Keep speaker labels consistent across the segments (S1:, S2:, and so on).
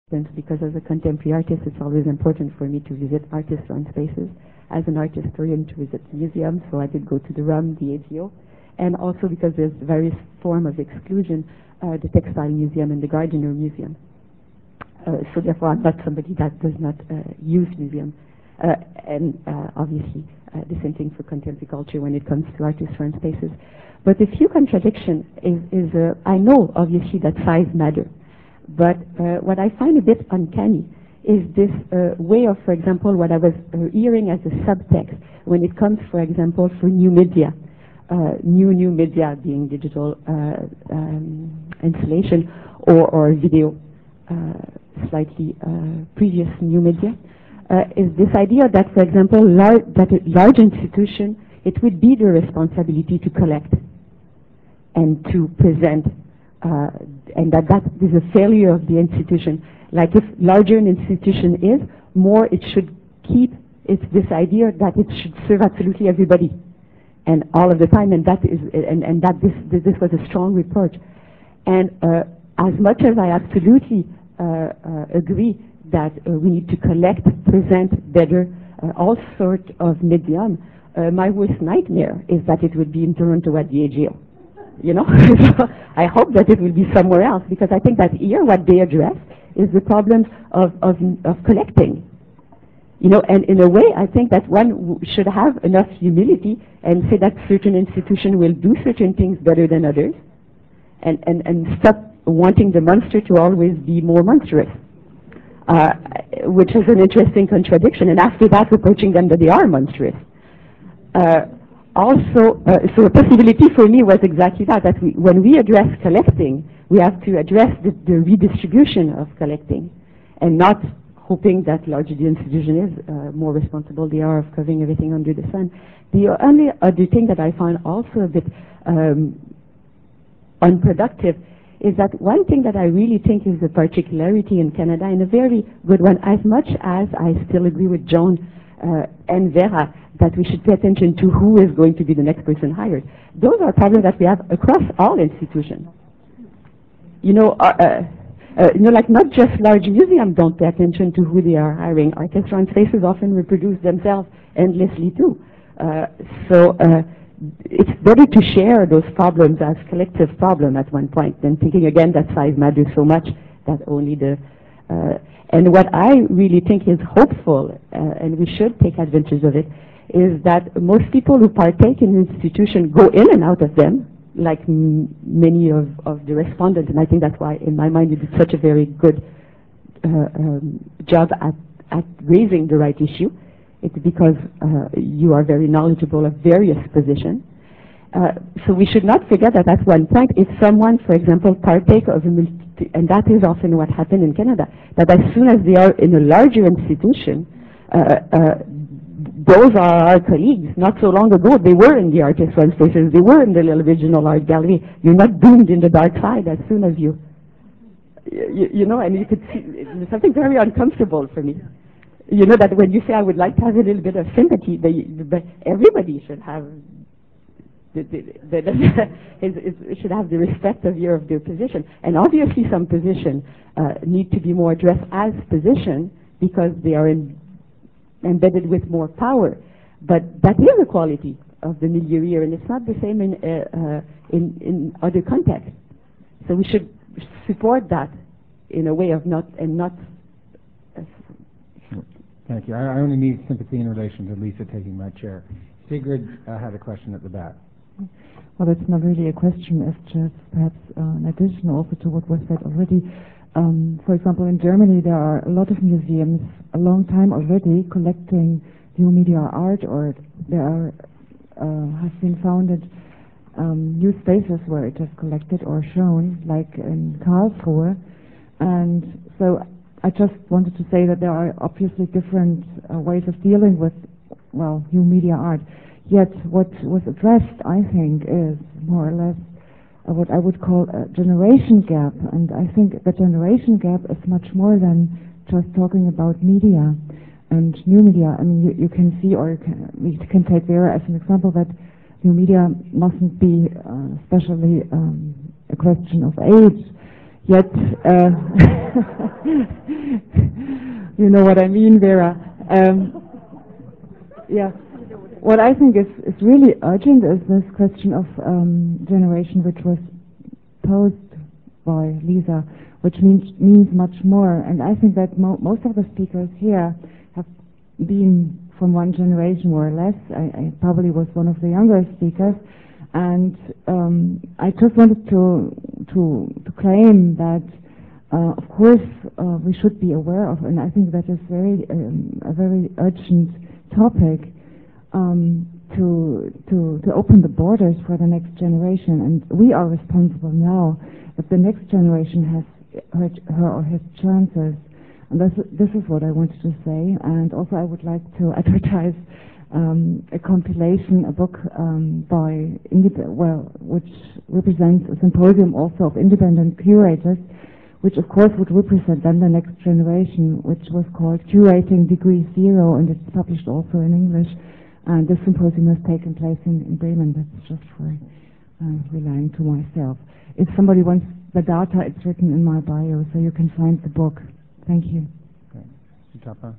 S1: because as a contemporary artist, it's always important for me to visit artist-run spaces. As an art historian, to visit museums, so I did go to the RUM, the AGO, and also because there's various form of exclusion, the Textile Museum and the Gardiner Museum. So therefore, I'm not somebody that does not use museum. And obviously, the same thing for contemporary culture when it comes to artist-run spaces. But a few contradiction is I know, obviously, that size matters. But what I find a bit uncanny is this way of, for example, what I was hearing as a subtext when it comes, for example, for new media, new media being digital installation or video, slightly previous new media, is this idea that, for example, that a large institution, it would be the responsibility to collect and to present, and that is a failure of the institution. Like if larger an institution is, more it should keep this idea that it should serve absolutely everybody, and all of the time, and that this was a strong reproach. And as much as I absolutely agree that we need to collect, present better all sorts of medium, my worst nightmare is that it would be in Toronto at the AGO. You know, so I hope that it will be somewhere else, because I think that here what they address is the problems of collecting. You know, and in a way, I think that one should have enough humility and say that certain institutions will do certain things better than others, and stop wanting the monster to always be more monstrous, which is an interesting contradiction. And after that, reproaching them that they are monstrous. Also, so a possibility for me was exactly that when we address collecting, we have to address the redistribution of collecting, and not hoping that larger the institution is, more responsible they are of covering everything under the sun. The only other thing that I find also a bit unproductive is that one thing that I really think is a particularity in Canada, and a very good one, as much as I still agree with John and Vera, that we should pay attention to who is going to be the next person hired. Those are problems that we have across all institutions. You know, like not just large museums don't pay attention to who they are hiring. Architectural spaces often reproduce themselves endlessly too. So it's better to share those problems as collective problem at one point than thinking again that size matters so much that only the and what I really think is hopeful, and we should take advantage of it, is that most people who partake in institutions go in and out of them, like many of the respondents, and I think that's why, in my mind, you did such a very good job at raising the right issue. It's because you are very knowledgeable of various positions. So we should not forget that at one point, if someone, for example, partake of a and that is often what happened in Canada, that as soon as they are in a larger institution, those are our colleagues. Not so long ago, they were in the artist-run spaces, they were in the little regional art gallery. You're not doomed in the dark side as soon as you know, and you could see it's something very uncomfortable for me. You know, that when you say I would like to have a little bit of sympathy, everybody should have should have the respect of their position. And obviously some positions need to be more addressed as position because they are embedded with more power. But that is a quality of the milieu here, and it's not the same in other contexts. So we should support that in a way of not.
S2: Thank you. I only need sympathy in relation to Lisa taking my chair. Sigrid had a question at the back.
S3: Well, it's not really a question, it's just perhaps an addition also to what was said already. For example, in Germany there are a lot of museums a long time already collecting new media art, or there are have been founded new spaces where it is collected or shown, like in Karlsruhe. And so I just wanted to say that there are obviously different ways of dealing with, well, new media art. Yet what was addressed, I think, is more or less what I would call a generation gap. And I think the generation gap is much more than just talking about media and new media. I mean, you can see, or we can take Vera as an example, that new media mustn't be especially a question of age. yet, you know what I mean, Vera. Yeah. What I think is really urgent is this question of generation, which was posed by Lisa, which means much more. And I think that most of the speakers here have been from one generation, more or less. I probably was one of the younger speakers, and I just wanted to claim that, of course, we should be aware of, and I think that is a very urgent topic. To open the borders for the next generation, and we are responsible now if the next generation has her or his chances. And this is what I wanted to say. And also I would like to advertise a compilation, a book which represents a symposium also of independent curators, which of course would represent then the next generation, which was called Curating Degree Zero, and it's published also in English. And this symposium has taken place in Bremen. That's just for relying to myself. If somebody wants the data, it's written in my bio, so you can find the book. Thank you.
S2: Okay. Sutapa.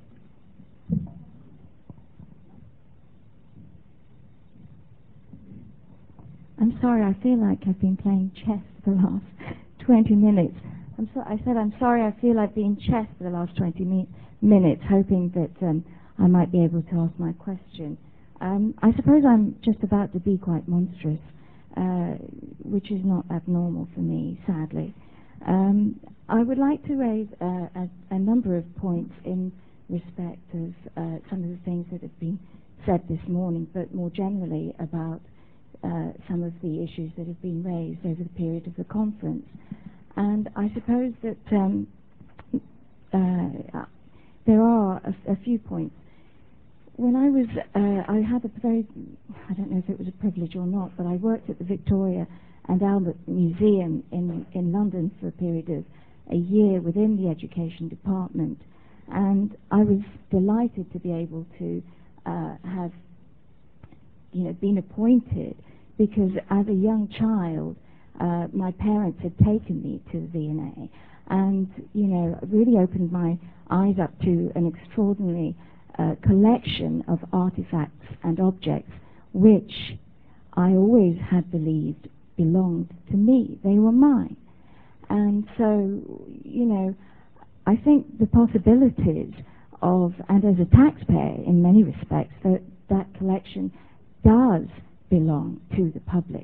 S4: I'm sorry, I feel like I've been playing chess for the last 20 minutes. I said I'm sorry, I feel I've been chess for the last 20 minutes, hoping that I might be able to ask my question. I suppose I'm just about to be quite monstrous, which is not abnormal for me, sadly. I would like to raise a number of points in respect of some of the things that have been said this morning, but more generally about some of the issues that have been raised over the period of the conference. And I suppose that there are a few points. When I was, I had a very, I don't know if it was a privilege or not, but I worked at the Victoria and Albert Museum in London for a period of a year within the education department, and I was delighted to be able to have, been appointed, because as a young child, my parents had taken me to the V&A, and really opened my eyes up to an extraordinary collection of artifacts and objects which I always had believed belonged to me. They were mine. And so, I think the possibilities of, and as a taxpayer in many respects, that collection does belong to the public.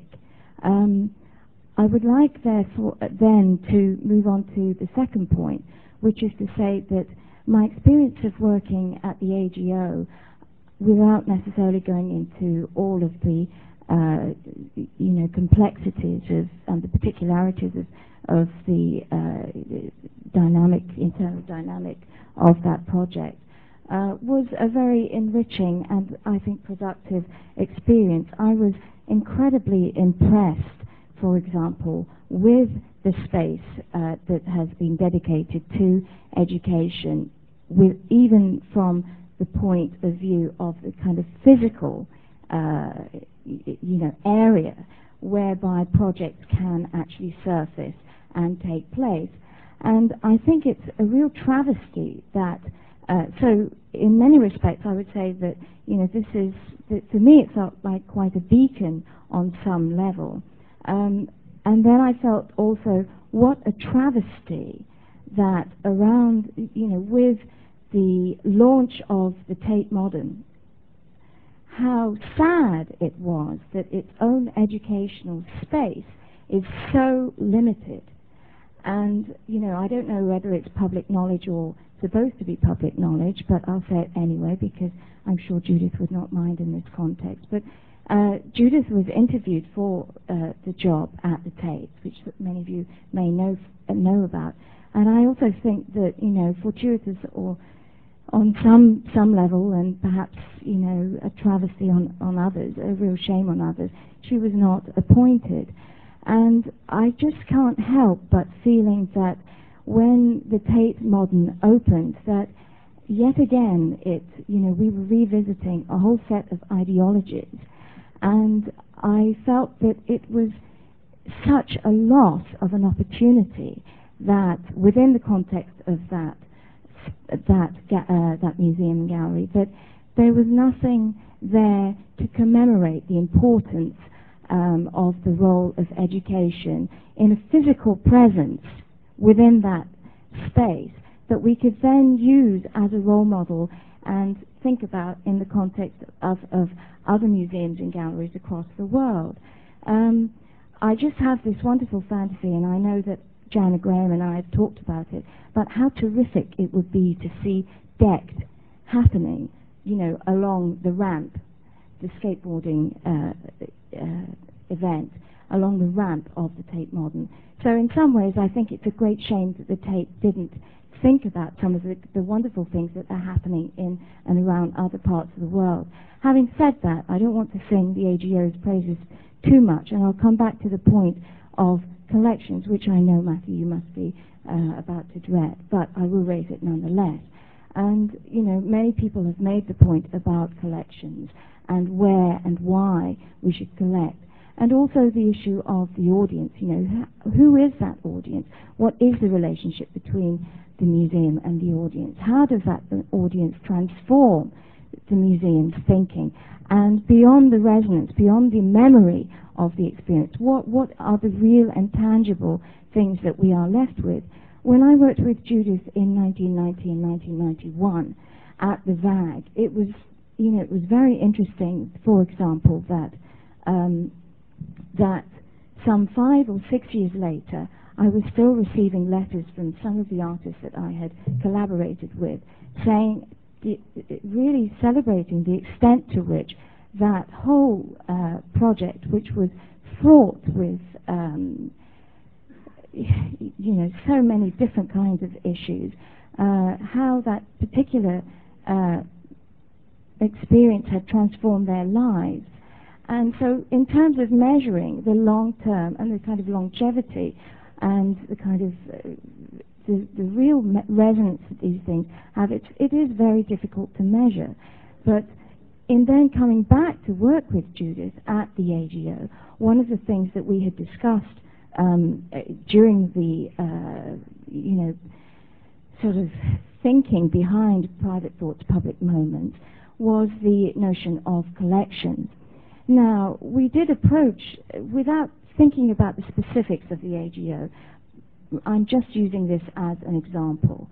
S4: I would like, therefore, then to move on to the second point, which is to say that my experience of working at the AGO, without necessarily going into all of the complexities and the particularities of the internal dynamic of that project, was a very enriching and I think productive experience. I was incredibly impressed, for example, with the space that has been dedicated to education, even from the point of view of the kind of physical area whereby projects can actually surface and take place. And I think it's a real travesty that, so in many respects I would say that, this is, to me it felt like quite a beacon on some level. And then I felt also what a travesty that around, with the launch of the Tate Modern, how sad it was that its own educational space is so limited. And, I don't know whether it's public knowledge or supposed to be public knowledge, but I'll say it anyway because I'm sure Judith would not mind in this context. But Judith was interviewed for the job at the Tate, which many of you may know about. And I also think that, fortuitous or on some level, and perhaps, a travesty on others, a real shame on others, she was not appointed. And I just can't help but feeling that when the Tate Modern opened, that yet again we were revisiting a whole set of ideologies. And I felt that it was such a loss of an opportunity that within the context of that museum and gallery, that there was nothing there to commemorate the importance of the role of education in a physical presence within that space that we could then use as a role model and think about in the context of other museums and galleries across the world. I just have this wonderful fantasy, and I know that Joanna Graham and I have talked about it, about how terrific it would be to see DECT happening, you know, along the ramp, the skateboarding event, along the ramp of the Tate Modern. So in some ways, I think it's a great shame that the Tate didn't think about some of the wonderful things that are happening in and around other parts of the world. Having said that, I don't want to sing the AGO's praises too much, and I'll come back to the point of collections, which I know, Matthew, you must be about to dread, but I will raise it nonetheless. And, you know, many people have made the point about collections and where and why we should collect. And also the issue of the audience, you know, who is that audience? What is the relationship between the museum and the audience? How does that audience transform the museum's thinking? And beyond the resonance, beyond the memory of the experience, what are the real and tangible things that we are left with? When I worked with Judith in 1990 and 1991 at the VAG, it was, you know, it was very interesting, for example, that that some 5 or 6 years later, I was still receiving letters from some of the artists that I had collaborated with, saying, really celebrating the extent to which that whole project, which was fraught with, you know, so many different kinds of issues, how that particular experience had transformed their lives. And so in terms of measuring the long term and the kind of longevity and the kind of the real resonance that these things have, it is very difficult to measure. But in then coming back to work with Judith at the AGO, one of the things that we had discussed during the, you know, sort of thinking behind Private Thoughts, Public Moments was the notion of collections. Now, we did approach, without thinking about the specifics of the AGO, I'm just using this as an example.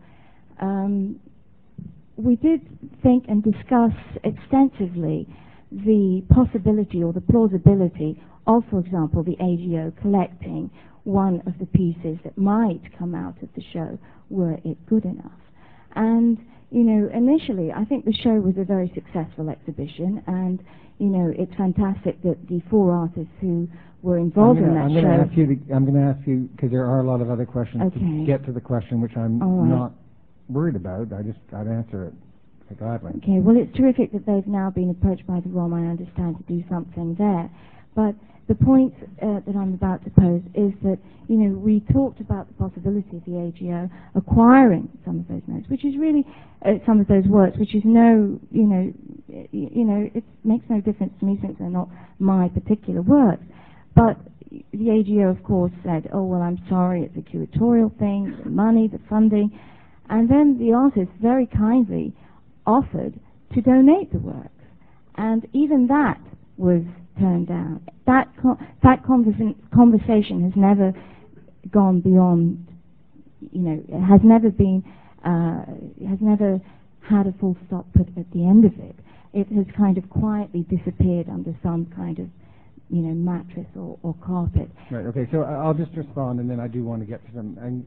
S4: We did think and discuss extensively the possibility or the plausibility of, for example, the AGO collecting one of the pieces that might come out of the show, were it good enough. And, you know, initially, I think the show was a very successful exhibition, and, you know, it's fantastic that the 4 artists who were involved in that show...
S2: I'm going to ask you, because there are a lot of other questions,
S4: okay,
S2: to get to the question, which I'm not worried about. I'd answer it gladly.
S4: Okay, well, it's terrific that they've now been approached by the ROM, I understand, to do something there. But the point that I'm about to pose is that, you know, we talked about the possibility of the AGO acquiring some of those notes, which is really some of those works, which is no, you know, it makes no difference to me since they're not my particular works. But the AGO, of course, said, oh, well, I'm sorry, it's a curatorial thing, the money, the funding. And then the artist very kindly offered to donate the works. And even that was turned down. That conversation has never gone beyond, you know, it has never been, has never had a full stop put at the end of it. It has kind of quietly disappeared under some kind of, you know, mattress or carpet.
S2: Right, okay, so I'll just respond, and then I do want to get to them.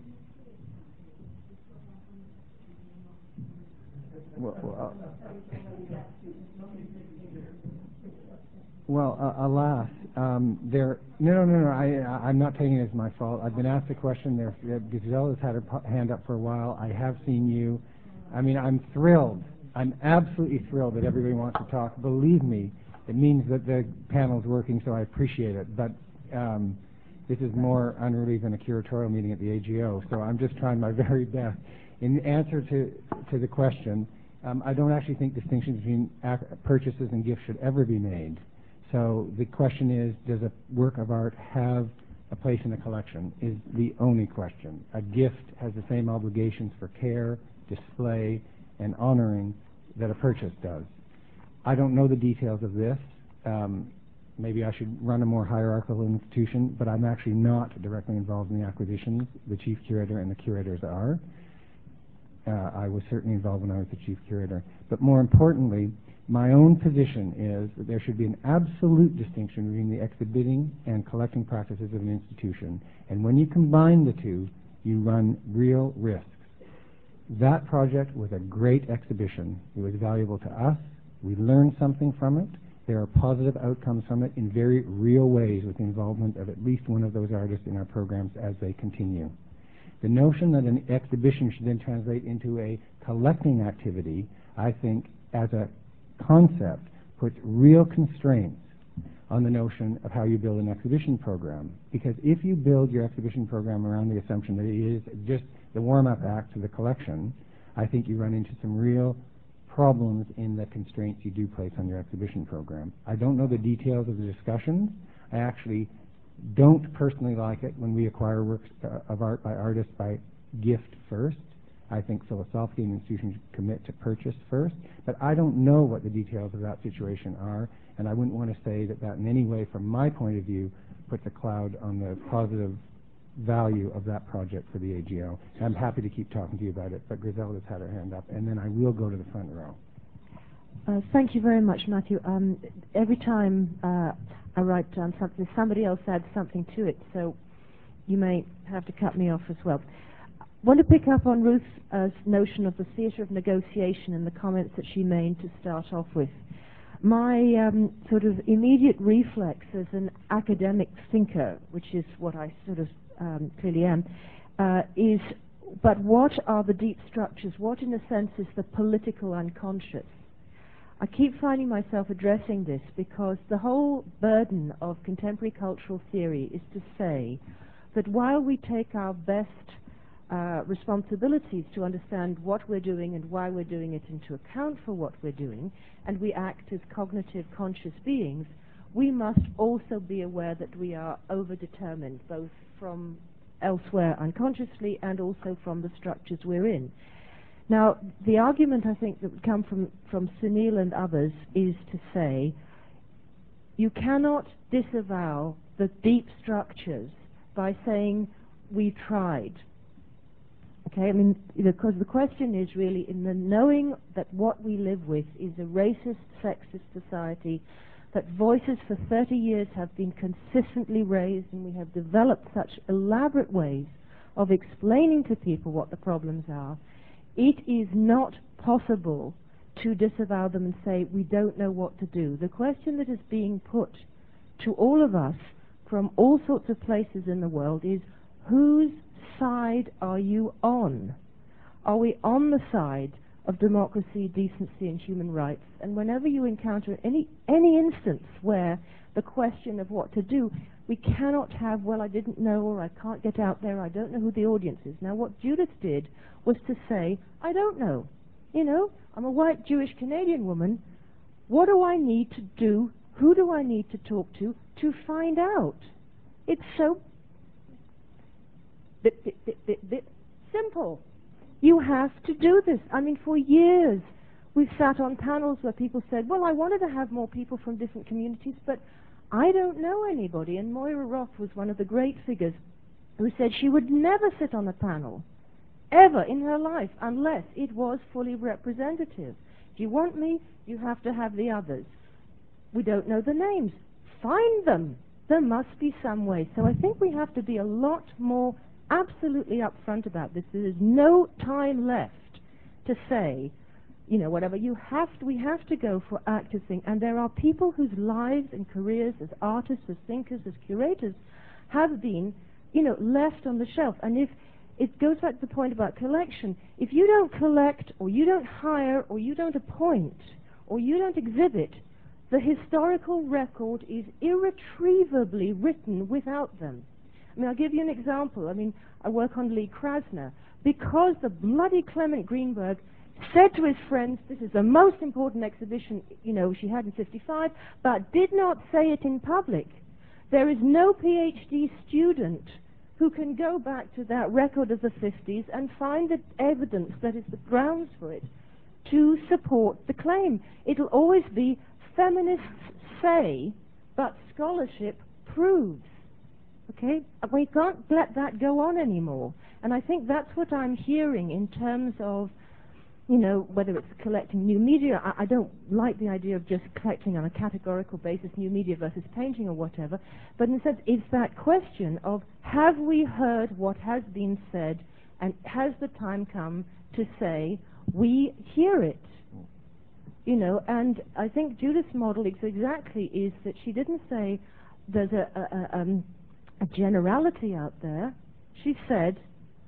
S2: Alas, I'm not taking it as my fault. I've been asked a question there. Giselle's had her hand up for a while. I have seen you. I mean, I'm thrilled. I'm absolutely thrilled that everybody wants to talk. Believe me, it means that the panel's working, so I appreciate it. But this is more unruly than a curatorial meeting at the AGO, so I'm just trying my very best. In answer to the question, I don't actually think distinctions between purchases and gifts should ever be made. So the question is, does a work of art have a place in a collection is the only question. A gift has the same obligations for care, display, and honoring that a purchase does. I don't know the details of this. Maybe I should run a more hierarchical institution, but I'm actually not directly involved in the acquisitions. The chief curator and the curators are. I was certainly involved when I was the chief curator. But more importantly, my own position is that there should be an absolute distinction between the exhibiting and collecting practices of an institution. And when you combine the two, you run real risks. That project was a great exhibition. It was valuable to us. We learned something from it. There are positive outcomes from it in very real ways with the involvement of at least one of those artists in our programs as they continue. The notion that an exhibition should then translate into a collecting activity, I think, as a concept, puts real constraints on the notion of how you build an exhibition program. Because if you build your exhibition program around the assumption that it is just the warm-up act to the collection, I think you run into some real problems in the constraints you do place on your exhibition program. I don't know the details of the discussions. I actually don't personally like it when we acquire works of art by artists by gift first. I think philosophically an institution should commit to purchase first, but I don't know what the details of that situation are, and I wouldn't want to say that that in any way, from my point of view, puts a cloud on the positive value of that project for the AGO. And I'm happy to keep talking to you about it, but Griselda's had her hand up, and then I will go to the front row.
S5: Thank you very much, Matthew. Every time I write down something, somebody else adds something to it, so you may have to cut me off as well. I want to pick up on Ruth's notion of the theatre of negotiation and the comments that she made to start off with. My sort of immediate reflex as an academic thinker, which is what I sort of clearly am, is, but what are the deep structures? What, in a sense, is the political unconscious? I keep finding myself addressing this because the whole burden of contemporary cultural theory is to say that while we take our best responsibilities to understand what we're doing and why we're doing it and to account for what we're doing, and we act as cognitive conscious beings, we must also be aware that we are overdetermined, both from elsewhere unconsciously and also from the structures we're in. Now, the argument I think that would come from Sunil and others is to say you cannot disavow the deep structures by saying we tried. Okay, I mean, because the question is really in the knowing that what we live with is a racist, sexist society, that voices for 30 years have been consistently raised, and we have developed such elaborate ways of explaining to people what the problems are. It is not possible to disavow them and say we don't know what to do. The question that is being put to all of us from all sorts of places in the world is, whose side are you on? Are we on the side of democracy, decency, and human rights? And whenever you encounter any instance where the question of what to do, we cannot have, well, I didn't know, or I can't get out there, I don't know who the audience is. Now, what Judith did was to say, I don't know. You know, I'm a white Jewish Canadian woman. What do I need to do? Who do I need to talk to find out? It's so simple. You have to do this. I mean, for years we've sat on panels where people said, well, I wanted to have more people from different communities, but I don't know anybody. And Moira Roth was one of the great figures who said she would never sit on a panel, ever in her life, unless it was fully representative. If you want me, you have to have the others. We don't know the names. Find them. There must be some way. So I think we have to be a lot more absolutely upfront about this. There is no time left to say, you know, whatever. We have to go for active thing. And there are people whose lives and careers as artists, as thinkers, as curators have been, you know, left on the shelf. And if it goes back to the point about collection, if you don't collect, or you don't hire, or you don't appoint, or you don't exhibit, the historical record is irretrievably written without them. I mean, I'll give you an example. I mean, I work on Lee Krasner. Because the bloody Clement Greenberg said to his friends, this is the most important exhibition, you know, she had in '55, but did not say it in public. There is no PhD student who can go back to that record of the 50s and find the evidence that is the grounds for it to support the claim. It'll always be feminists say, but scholarship proves. Okay? We can't let that go on anymore. And I think that's what I'm hearing in terms of, you know, whether it's collecting new media. I don't like the idea of just collecting on a categorical basis new media versus painting or whatever, but instead it's that question of, have we heard what has been said, and has the time come to say, we hear it? You know, and I think Judith's model is that she didn't say there's a generality out there. She said,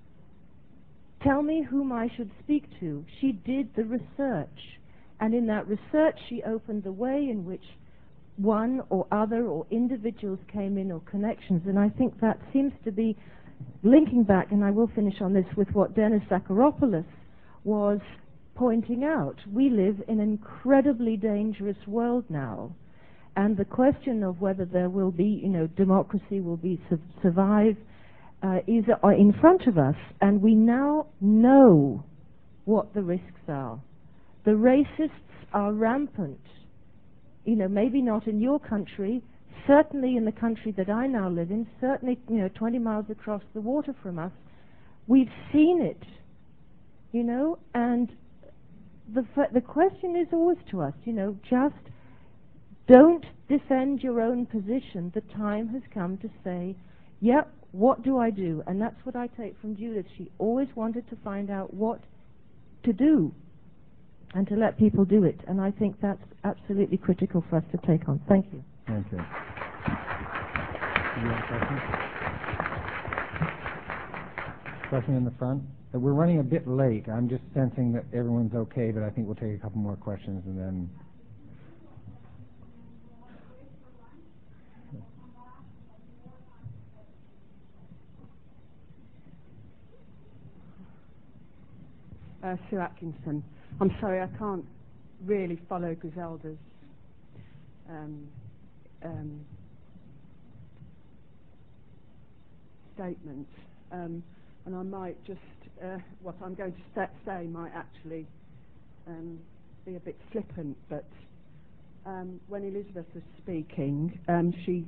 S5: tell me whom I should speak to. She did the research. And in that research, she opened the way in which one or other or individuals came in, or connections. And I think that seems to be linking back, and I will finish on this, with what Dennis Zacharopoulos was pointing out. We live in an incredibly dangerous world now. And the question of whether there will be, you know, democracy will be survive, is in front of us, and we now know what the risks are. The racists are rampant. You know, maybe not in your country, certainly in the country that I now live in, certainly, you know, 20 miles across the water from us, we've seen it, you know, and the question is always to us, you know, just don't defend your own position. The time has come to say, yep, what do I do? And that's what I take from Judith. She always wanted to find out what to do and to let people do it. And I think that's absolutely critical for us to take on. Thank you.
S2: Thank you. You have a question? Question in the front? We're running a bit late. I'm just sensing that everyone's okay, but I think we'll take a couple more questions and then...
S6: Sue Atkinson. I'm sorry, I can't really follow Griselda's statement, and I might just, what I'm going to say might actually be a bit flippant, but when Elizabeth was speaking, she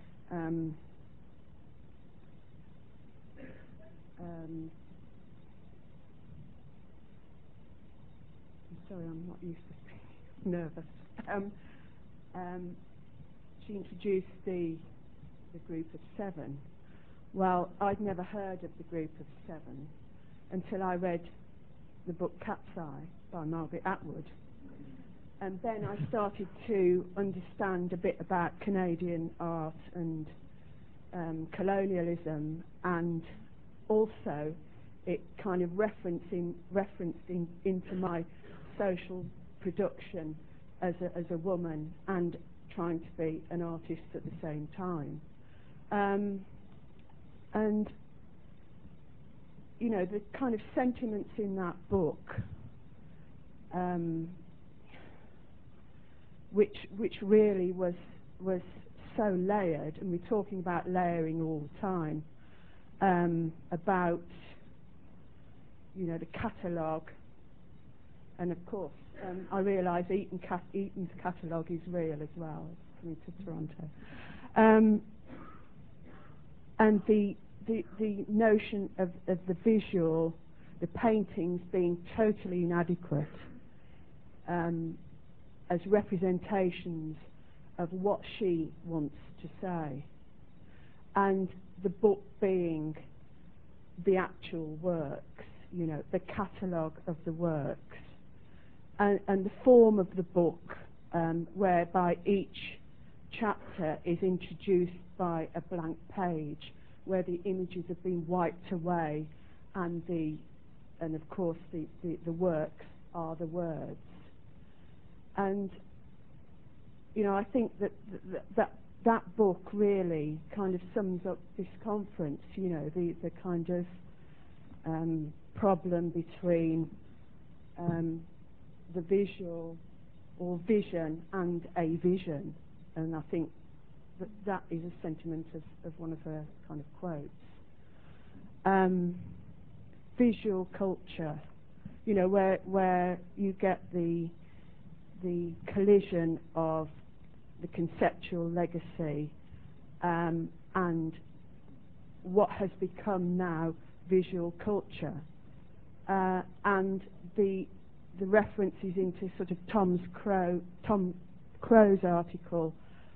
S6: sorry, I'm not used to being nervous. She introduced the group of 7. Well, I'd never heard of the group of 7 until I read the book Cat's Eye by Margaret Atwood. And then I started to understand a bit about Canadian art and colonialism, and also it kind of referenced into my social production as a woman and trying to be an artist at the same time. And you know, the kind of sentiments in that book, which really was so layered, and we're talking about layering all the time, about, you know, the catalogue. And of course, I realise Eaton's catalogue is real as well, coming to Toronto. And the notion of the visual, the paintings being totally inadequate as representations of what she wants to say, and the book being the actual works, you know, the catalogue of the works. And the form of the book, whereby each chapter is introduced by a blank page, where the images have been wiped away, and of course the works are the words. And you know, I think that book really kind of sums up this conference. You know, the kind of problem between the visual or vision and a vision, and I think that is a sentiment of one of her kind of quotes. Visual culture, you know, where you get the collision of the conceptual legacy and what has become now visual culture, and the references into sort of Tom Crowe's article,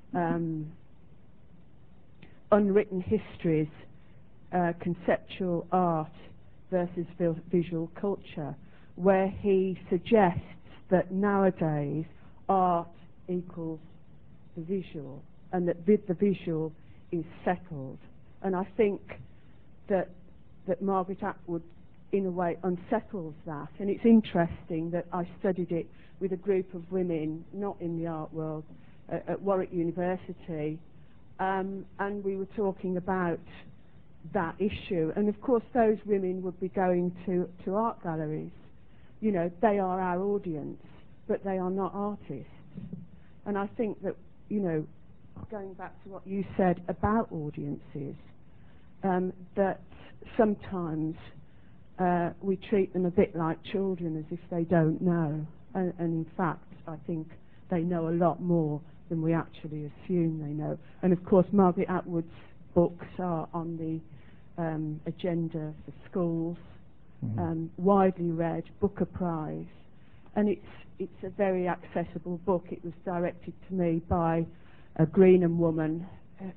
S6: Unwritten Histories, Conceptual Art versus Visual Culture, where he suggests that nowadays art equals the visual, and that the visual is settled. And I think that Margaret Atwood, in a way, unsettles that. And it's interesting that I studied it with a group of women, not in the art world, at Warwick University, and we were talking about that issue. And of course those women would be going to art galleries. You know, they are our audience, but they are not artists. And I think that, you know, going back to what you said about audiences, that sometimes we treat them a bit like children, as if they don't know. And in fact, I think they know a lot more than we actually assume they know. And of course, Margaret Atwood's books are on the agenda for schools, widely read, Booker Prize, and it's a very accessible book. It was directed to me by a Greenham woman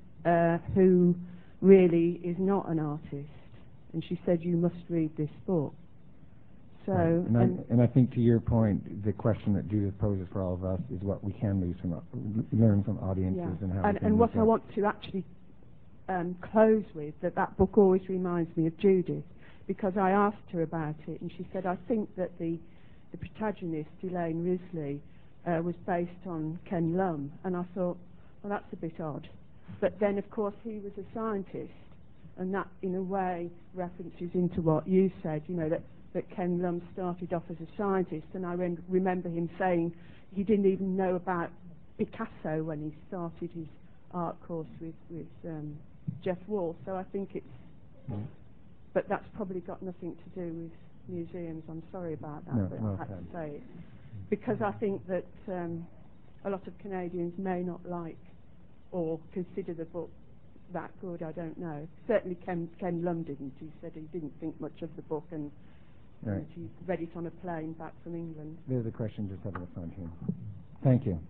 S6: who really is not an artist, and she said, "You must read this book." So,
S2: and I think to your point, the question that Judith poses for all of us is what we can learn from audiences, and how.
S6: And what I want to actually close with, that book always reminds me of Judith, because I asked her about it, and she said, "I think that the protagonist, Elaine Risley, was based on Ken Lum," and I thought, well, that's a bit odd. But then, of course, he was a scientist, and that, in a way, references into what you said, you know, that Ken Lum started off as a scientist, and I remember him saying he didn't even know about Picasso when he started his art course with Jeff Wall. So I think it's, but that's probably got nothing to do with museums. I'm sorry about that, but I had to say it, because I think that a lot of Canadians may not like or consider the book that good. I don't know. Certainly Ken Lum didn't. He said he didn't think much of the book, and he read it on a plane back from England.
S2: There's a question just over the front here. Thank you.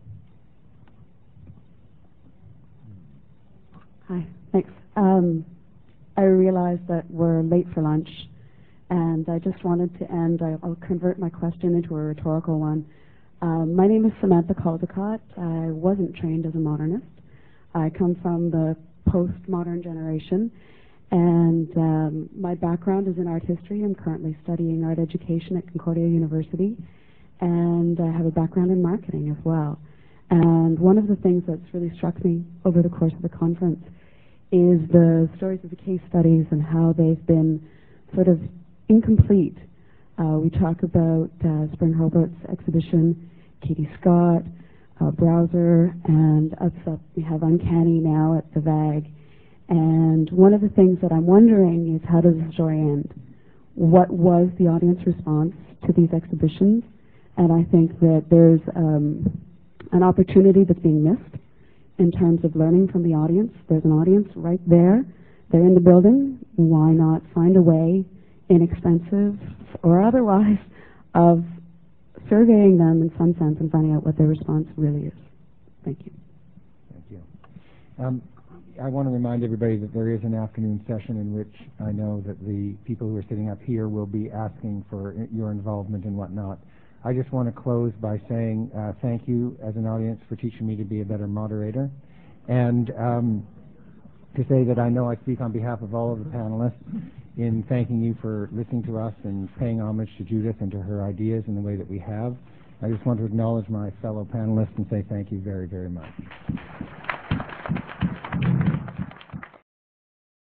S1: Hi, thanks. I realize that we're late for lunch, and I just wanted to end, I'll convert my question into a rhetorical one. My name is Samantha Caldecott. I wasn't trained as a modernist. I come from the postmodern generation, and my background is in art history. I'm currently studying art education at Concordia University, and I have a background in marketing as well. And one of the things that's really struck me over the course of the conference is the stories of the case studies and how they've been sort of incomplete. We talk about Spring Herbert's exhibition, Katie Scott, Browser, and we have Uncanny now at the VAG. And one of the things that I'm wondering is, how does the story end? What was the audience response to these exhibitions? And I think that there's an opportunity that's being missed in terms of learning from the audience. There's an audience right there. They're in the building. Why not find a way, inexpensive or otherwise, of surveying them in some sense and finding out what their response really is? Thank you.
S2: Thank you. I want to remind everybody that there is an afternoon session in which I know that the people who are sitting up here will be asking for your involvement and whatnot. I just want to close by saying thank you as an audience for teaching me to be a better moderator, and to say that I know I speak on behalf of all of the panelists in thanking you for listening to us and paying homage to Judith and to her ideas in the way that we have. I just want to acknowledge my fellow panelists and say thank you very, very much.